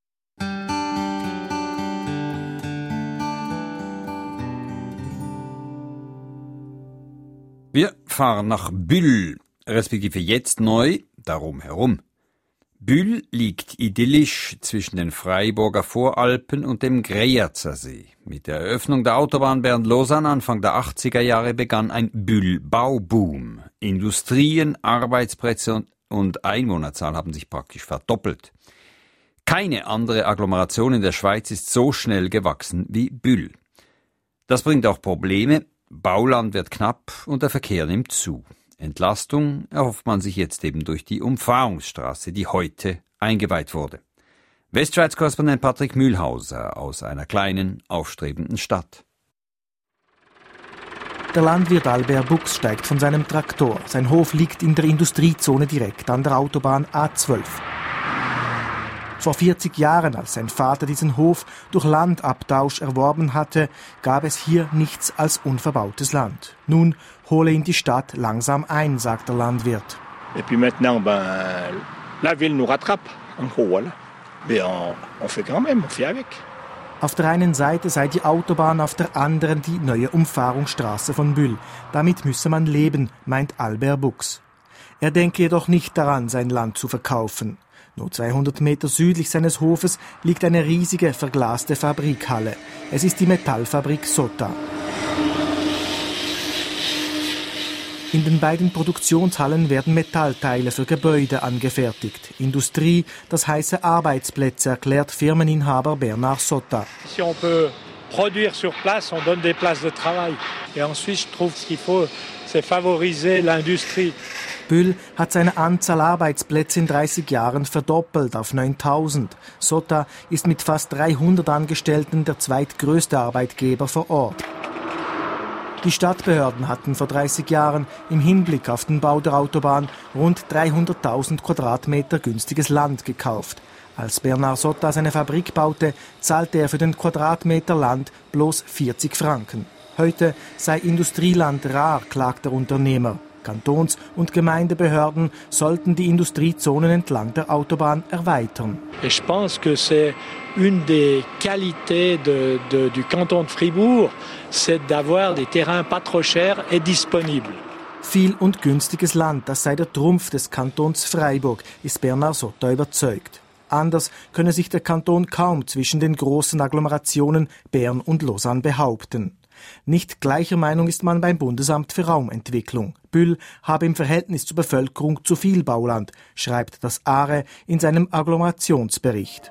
Wir fahren nach Bulle, respektive jetzt neu, darum herum. Bulle liegt idyllisch zwischen den Freiburger Voralpen und dem Greyerzer See. Mit der Eröffnung der Autobahn Bern-Lausanne Anfang der 80er Jahre begann ein Bulle-Bauboom. Industrien, Arbeitsplätze und Einwohnerzahl haben sich praktisch verdoppelt. Keine andere Agglomeration in der Schweiz ist so schnell gewachsen wie Bulle. Das bringt auch Probleme. Bauland wird knapp und der Verkehr nimmt zu. Entlastung erhofft man sich jetzt eben durch die Umfahrungsstraße, die heute eingeweiht wurde. Westschweiz-Korrespondent Patrick Mühlhauser aus einer kleinen, aufstrebenden Stadt. Der Landwirt Albert Bux steigt von seinem Traktor. Sein Hof liegt in der Industriezone direkt an der Autobahn A12. Vor 40 Jahren, als sein Vater diesen Hof durch Landabtausch erworben hatte, gab es hier nichts als unverbautes Land. Nun hole ihn die Stadt langsam ein, sagt der Landwirt. Et puis maintenant, la ville nous rattrape, en gros, voilà. Mais on fait quand même, on fait avec. Auf der einen Seite sei die Autobahn, auf der anderen die neue Umfahrungsstraße von Bulle. Damit müsse man leben, meint Albert Bux. Er denke jedoch nicht daran, sein Land zu verkaufen. Nur 200 Meter südlich seines Hofes liegt eine riesige verglaste Fabrikhalle. Es ist die Metallfabrik Sota. In den beiden Produktionshallen werden Metallteile für Gebäude angefertigt. Industrie, das heiße Arbeitsplätze, erklärt Firmeninhaber Bernard Sota. Si on peut produire sur place, on donne des places de travail. Et ensuite, je trouve ce qu'il faut, c'est favoriser l'industrie. Bulle hat seine Anzahl Arbeitsplätze in 30 Jahren verdoppelt auf 9000. Sota ist mit fast 300 Angestellten der zweitgrößte Arbeitgeber vor Ort. Die Stadtbehörden hatten vor 30 Jahren im Hinblick auf den Bau der Autobahn rund 300.000 Quadratmeter günstiges Land gekauft. Als Bernard Sota seine Fabrik baute, zahlte er für den Quadratmeter Land bloß 40 Franken. Heute sei Industrieland rar, klagt der Unternehmer. Kantons- und Gemeindebehörden sollten die Industriezonen entlang der Autobahn erweitern. Ich pense que c'est une des qualités du canton de Fribourg, c'est d'avoir des terrains pas trop chers et disponibles. Viel und günstiges Land, das sei der Trumpf des Kantons Freiburg, ist Bernard Sota überzeugt. Anders könne sich der Kanton kaum zwischen den großen Agglomerationen Bern und Lausanne behaupten. Nicht gleicher Meinung ist man beim Bundesamt für Raumentwicklung. Bühl habe im Verhältnis zur Bevölkerung zu viel Bauland, schreibt das ARE in seinem Agglomerationsbericht.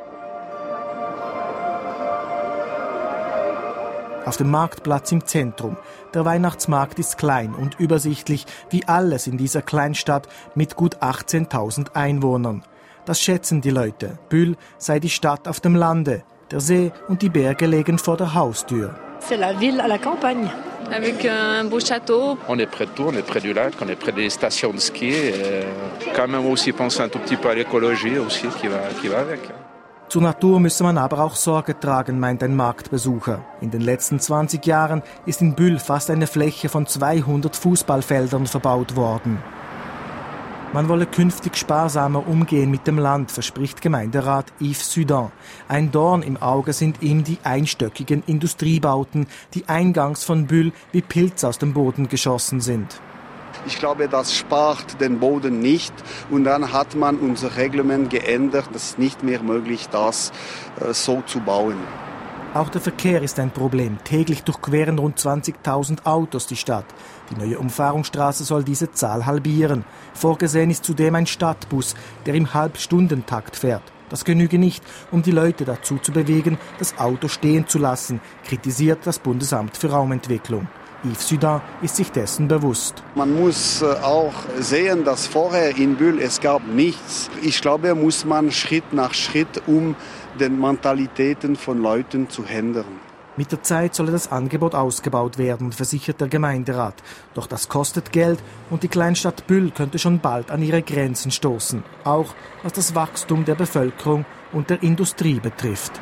Auf dem Marktplatz im Zentrum. Der Weihnachtsmarkt ist klein und übersichtlich, wie alles in dieser Kleinstadt mit gut 18.000 Einwohnern. Das schätzen die Leute. Bühl sei die Stadt auf dem Lande. Der See und die Berge liegen vor der Haustür. C'est la ville à la campagne. Avec un beau château. On est près de tout, on est près du lac, on est près des stations de ski. Quand même aussi penser un tout petit peu à l'écologie aussi qui va avec. Zur Natur müsse man aber auch Sorge tragen, meint ein Marktbesucher. In den letzten 20 Jahren ist in Bühl fast eine Fläche von 200 Fußballfeldern verbaut worden. Man wolle künftig sparsamer umgehen mit dem Land, verspricht Gemeinderat Yves Sudan. Ein Dorn im Auge sind ihm die einstöckigen Industriebauten, die eingangs von Bühl wie Pilze aus dem Boden geschossen sind. Ich glaube, das spart den Boden nicht. Und dann hat man unser Reglement geändert. Es ist nicht mehr möglich, das so zu bauen. Auch der Verkehr ist ein Problem. Täglich durchqueren rund 20.000 Autos die Stadt. Die neue Umfahrungsstraße soll diese Zahl halbieren. Vorgesehen ist zudem ein Stadtbus, der im Halbstundentakt fährt. Das genüge nicht, um die Leute dazu zu bewegen, das Auto stehen zu lassen, kritisiert das Bundesamt für Raumentwicklung. Yves Sudan ist sich dessen bewusst. Man muss auch sehen, dass vorher in Bühl es gab nichts. Ich glaube, muss man Schritt nach Schritt, um den Mentalitäten von Leuten zu ändern. Mit der Zeit solle das Angebot ausgebaut werden, versichert der Gemeinderat. Doch das kostet Geld und die Kleinstadt Bühl könnte schon bald an ihre Grenzen stoßen. Auch was das Wachstum der Bevölkerung und der Industrie betrifft.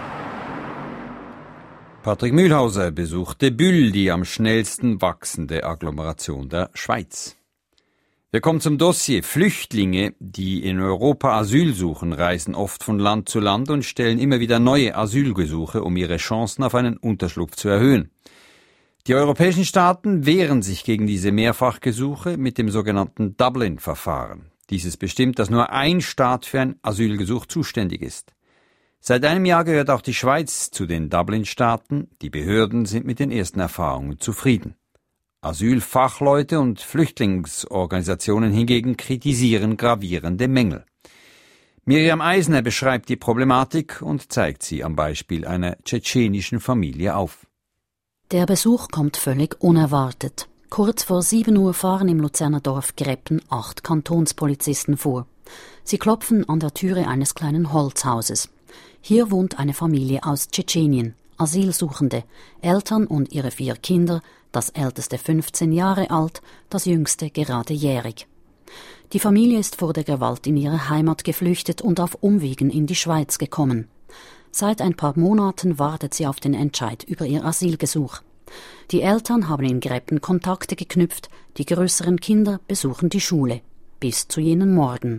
Patrick Mühlhauser besuchte Bühl, die am schnellsten wachsende Agglomeration der Schweiz. Wir kommen zum Dossier. Flüchtlinge, die in Europa Asyl suchen, reisen oft von Land zu Land und stellen immer wieder neue Asylgesuche, um ihre Chancen auf einen Unterschlupf zu erhöhen. Die europäischen Staaten wehren sich gegen diese Mehrfachgesuche mit dem sogenannten Dublin-Verfahren. Dieses bestimmt, dass nur ein Staat für ein Asylgesuch zuständig ist. Seit einem Jahr gehört auch die Schweiz zu den Dublin-Staaten. Die Behörden sind mit den ersten Erfahrungen zufrieden. Asylfachleute und Flüchtlingsorganisationen hingegen kritisieren gravierende Mängel. Miriam Eisner beschreibt die Problematik und zeigt sie am Beispiel einer tschetschenischen Familie auf. Der Besuch kommt völlig unerwartet. Kurz vor 7 Uhr fahren im Luzerner Dorf Greppen 8 Kantonspolizisten vor. Sie klopfen an der Türe eines kleinen Holzhauses. Hier wohnt eine Familie aus Tschetschenien, Asylsuchende, Eltern und ihre 4 Kinder, das älteste 15 Jahre alt, das jüngste gerade jährig. Die Familie ist vor der Gewalt in ihre Heimat geflüchtet und auf Umwegen in die Schweiz gekommen. Seit ein paar Monaten wartet sie auf den Entscheid über ihr Asylgesuch. Die Eltern haben in Greppen Kontakte geknüpft, die größeren Kinder besuchen die Schule. Bis zu jenen Morgen.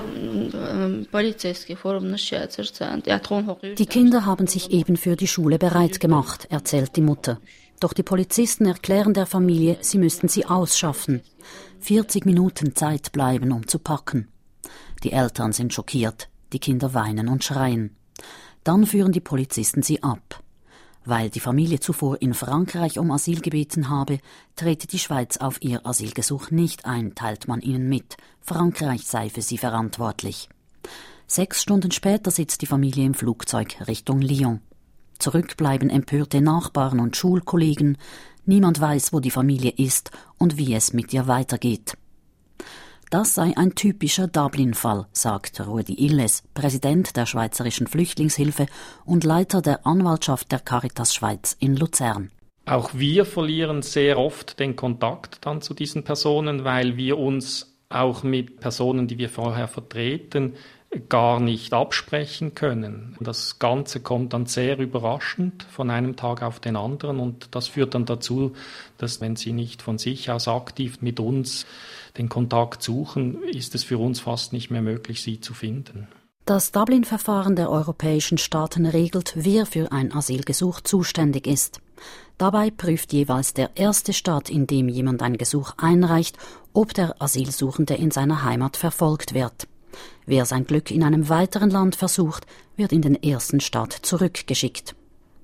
Die Kinder haben sich eben für die Schule bereit gemacht, erzählt die Mutter. Doch die Polizisten erklären der Familie, sie müssten sie ausschaffen. 40 Minuten Zeit bleiben, um zu packen. Die Eltern sind schockiert, die Kinder weinen und schreien. Dann führen die Polizisten sie ab. Weil die Familie zuvor in Frankreich um Asyl gebeten habe, trete die Schweiz auf ihr Asylgesuch nicht ein, teilt man ihnen mit. Frankreich sei für sie verantwortlich. 6 Stunden später sitzt die Familie im Flugzeug Richtung Lyon. Zurück bleiben empörte Nachbarn und Schulkollegen. Niemand weiß, wo die Familie ist und wie es mit ihr weitergeht. Das sei ein typischer Dublin-Fall, sagt Rudi Illes, Präsident der Schweizerischen Flüchtlingshilfe und Leiter der Anwaltschaft der Caritas Schweiz in Luzern. Auch wir verlieren sehr oft den Kontakt dann zu diesen Personen, weil wir uns auch mit Personen, die wir vorher vertreten, gar nicht absprechen können. Das Ganze kommt dann sehr überraschend von einem Tag auf den anderen und das führt dann dazu, dass wenn sie nicht von sich aus aktiv mit uns den Kontakt suchen, ist es für uns fast nicht mehr möglich, sie zu finden. Das Dublin-Verfahren der europäischen Staaten regelt, wer für ein Asylgesuch zuständig ist. Dabei prüft jeweils der erste Staat, in dem jemand ein Gesuch einreicht, ob der Asylsuchende in seiner Heimat verfolgt wird. Wer sein Glück in einem weiteren Land versucht, wird in den ersten Staat zurückgeschickt.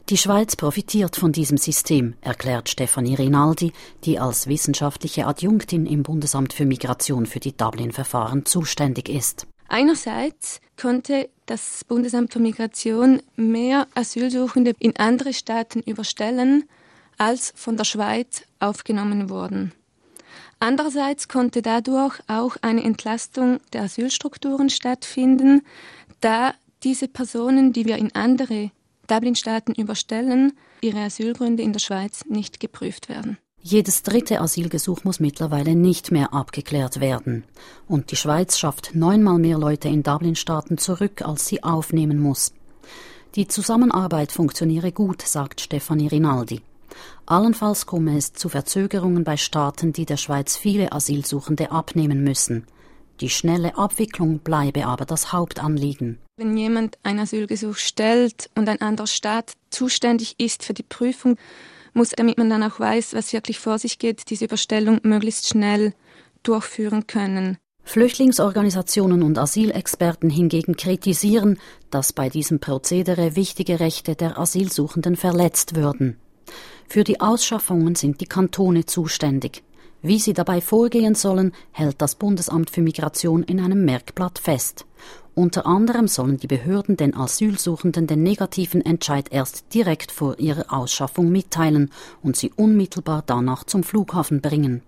Die Schweiz profitiert von diesem System, erklärt Stefanie Rinaldi, die als wissenschaftliche Adjunktin im Bundesamt für Migration für die Dublin-Verfahren zuständig ist. Einerseits konnte das Bundesamt für Migration mehr Asylsuchende in andere Staaten überstellen, als von der Schweiz aufgenommen wurden. Andererseits konnte dadurch auch eine Entlastung der Asylstrukturen stattfinden, da diese Personen, die wir in andere Dublin-Staaten überstellen, ihre Asylgründe in der Schweiz nicht geprüft werden. Jedes dritte Asylgesuch muss mittlerweile nicht mehr abgeklärt werden. Und die Schweiz schafft 9-mal mehr Leute in Dublin-Staaten zurück, als sie aufnehmen muss. Die Zusammenarbeit funktioniere gut, sagt Stefanie Rinaldi. Allenfalls komme es zu Verzögerungen bei Staaten, die der Schweiz viele Asylsuchende abnehmen müssen. Die schnelle Abwicklung bleibe aber das Hauptanliegen. Wenn jemand ein Asylgesuch stellt und ein anderer Staat zuständig ist für die Prüfung, muss, damit man dann auch weiß, was wirklich vor sich geht, diese Überstellung möglichst schnell durchführen können. Flüchtlingsorganisationen und Asylexperten hingegen kritisieren, dass bei diesem Prozedere wichtige Rechte der Asylsuchenden verletzt würden. Für die Ausschaffungen sind die Kantone zuständig. Wie sie dabei vorgehen sollen, hält das Bundesamt für Migration in einem Merkblatt fest. Unter anderem sollen die Behörden den Asylsuchenden den negativen Entscheid erst direkt vor ihrer Ausschaffung mitteilen und sie unmittelbar danach zum Flughafen bringen.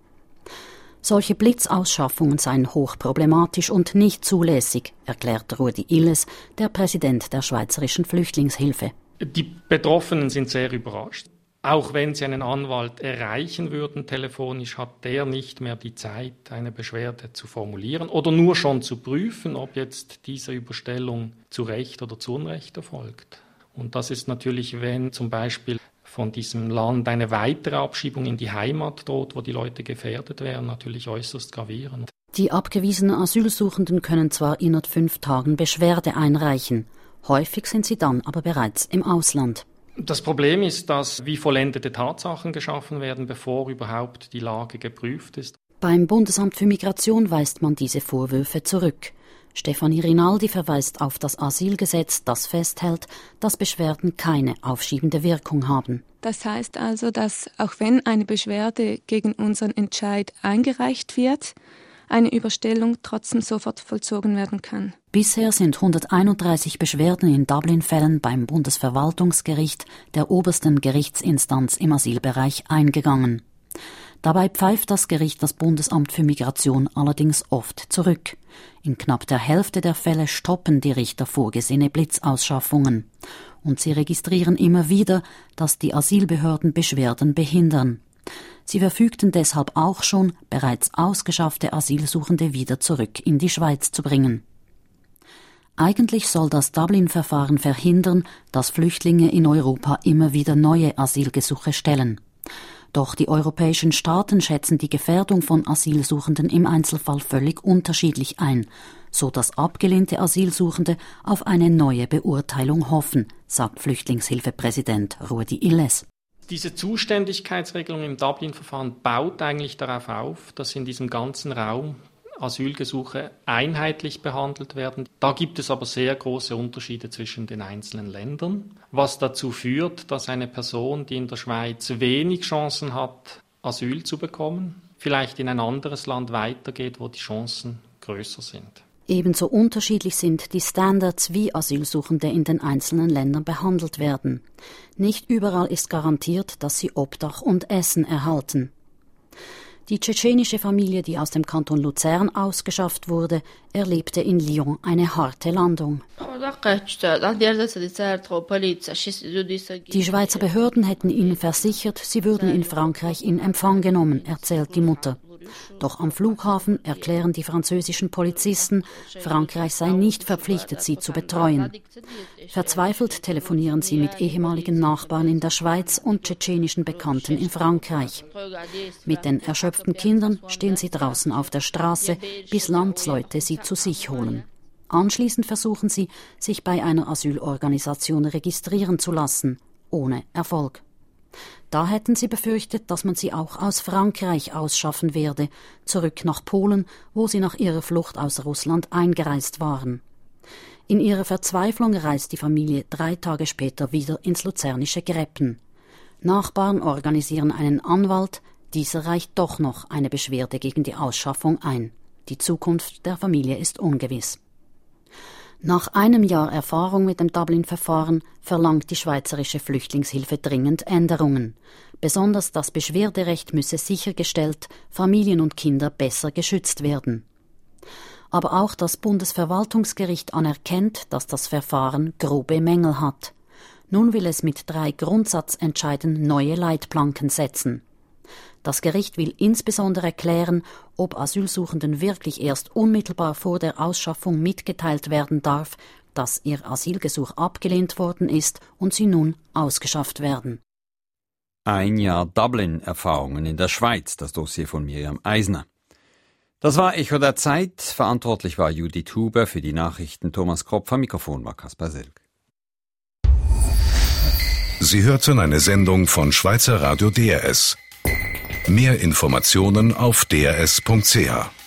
Solche Blitzausschaffungen seien hochproblematisch und nicht zulässig, erklärt Rudi Illes, der Präsident der Schweizerischen Flüchtlingshilfe. Die Betroffenen sind sehr überrascht. Auch wenn sie einen Anwalt erreichen würden telefonisch, hat der nicht mehr die Zeit, eine Beschwerde zu formulieren oder nur schon zu prüfen, ob jetzt diese Überstellung zu Recht oder zu Unrecht erfolgt. Und das ist natürlich, wenn zum Beispiel von diesem Land eine weitere Abschiebung in die Heimat droht, wo die Leute gefährdet wären, natürlich äußerst gravierend. Die abgewiesenen Asylsuchenden können zwar innerhalb 5 Tagen Beschwerde einreichen, häufig sind sie dann aber bereits im Ausland. Das Problem ist, dass wie vollendete Tatsachen geschaffen werden, bevor überhaupt die Lage geprüft ist. Beim Bundesamt für Migration weist man diese Vorwürfe zurück. Stefanie Rinaldi verweist auf das Asylgesetz, das festhält, dass Beschwerden keine aufschiebende Wirkung haben. Das heißt also, dass auch wenn eine Beschwerde gegen unseren Entscheid eingereicht wird, eine Überstellung trotzdem sofort vollzogen werden kann. Bisher sind 131 Beschwerden in Dublin-Fällen beim Bundesverwaltungsgericht, der obersten Gerichtsinstanz im Asylbereich, eingegangen. Dabei pfeift das Gericht das Bundesamt für Migration allerdings oft zurück. In knapp der Hälfte der Fälle stoppen die Richter vorgesehene Blitzausschaffungen. Und sie registrieren immer wieder, dass die Asylbehörden Beschwerden behindern. Sie verfügten deshalb auch schon, bereits ausgeschaffte Asylsuchende wieder zurück in die Schweiz zu bringen. Eigentlich soll das Dublin-Verfahren verhindern, dass Flüchtlinge in Europa immer wieder neue Asylgesuche stellen. Doch die europäischen Staaten schätzen die Gefährdung von Asylsuchenden im Einzelfall völlig unterschiedlich ein, so dass abgelehnte Asylsuchende auf eine neue Beurteilung hoffen, sagt Flüchtlingshilfepräsident Rudi Illes. Diese Zuständigkeitsregelung im Dublin-Verfahren baut eigentlich darauf auf, dass in diesem ganzen Raum Asylgesuche einheitlich behandelt werden. Da gibt es aber sehr große Unterschiede zwischen den einzelnen Ländern, was dazu führt, dass eine Person, die in der Schweiz wenig Chancen hat, Asyl zu bekommen, vielleicht in ein anderes Land weitergeht, wo die Chancen größer sind. Ebenso unterschiedlich sind die Standards, wie Asylsuchende in den einzelnen Ländern behandelt werden. Nicht überall ist garantiert, dass sie Obdach und Essen erhalten. Die tschetschenische Familie, die aus dem Kanton Luzern ausgeschafft wurde, erlebte in Lyon eine harte Landung. Die Schweizer Behörden hätten ihnen versichert, sie würden in Frankreich in Empfang genommen, erzählt die Mutter. Doch am Flughafen erklären die französischen Polizisten, Frankreich sei nicht verpflichtet, sie zu betreuen. Verzweifelt telefonieren sie mit ehemaligen Nachbarn in der Schweiz und tschetschenischen Bekannten in Frankreich. Mit den erschöpften Kindern stehen sie draußen auf der Straße, bis Landsleute sie zu sich holen. Anschließend versuchen sie, sich bei einer Asylorganisation registrieren zu lassen, ohne Erfolg. Da hätten sie befürchtet, dass man sie auch aus Frankreich ausschaffen werde, zurück nach Polen, wo sie nach ihrer Flucht aus Russland eingereist waren. In ihrer Verzweiflung reist die Familie 3 Tage später wieder ins luzernische Greppen. Nachbarn organisieren einen Anwalt, dieser reicht doch noch eine Beschwerde gegen die Ausschaffung ein. Die Zukunft der Familie ist ungewiss. Nach einem Jahr Erfahrung mit dem Dublin-Verfahren verlangt die Schweizerische Flüchtlingshilfe dringend Änderungen. Besonders das Beschwerderecht müsse sichergestellt, Familien und Kinder besser geschützt werden. Aber auch das Bundesverwaltungsgericht anerkennt, dass das Verfahren grobe Mängel hat. Nun will es mit 3 Grundsatzentscheiden neue Leitplanken setzen. Das Gericht will insbesondere klären, ob Asylsuchenden wirklich erst unmittelbar vor der Ausschaffung mitgeteilt werden darf, dass ihr Asylgesuch abgelehnt worden ist und sie nun ausgeschafft werden. Ein Jahr Dublin-Erfahrungen in der Schweiz, das Dossier von Miriam Eisner. Das war Echo der Zeit. Verantwortlich war Judith Huber, für die Nachrichten Thomas Kropf, am Mikrofon war Kaspar Selk. Sie hörten eine Sendung von Schweizer Radio DRS. Mehr Informationen auf drs.ch.